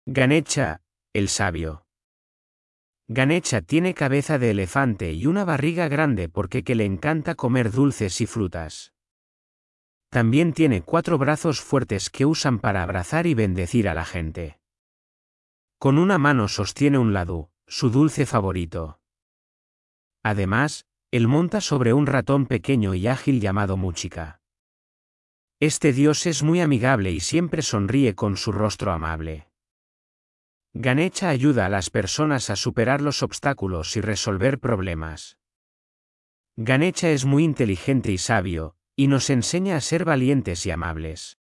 Ganesha, el sabio. Ganesha tiene cabeza de elefante y una barriga grande porque le encanta comer dulces y frutas. También tiene 4 brazos fuertes que usan para abrazar y bendecir a la gente. Con una mano sostiene un ladú, su dulce favorito. Además, él monta sobre un ratón pequeño y ágil llamado Muchika. Este dios es muy amigable y siempre sonríe con su rostro amable. Ganesha ayuda a las personas a superar los obstáculos y resolver problemas. Ganesha es muy inteligente y sabio, y nos enseña a ser valientes y amables.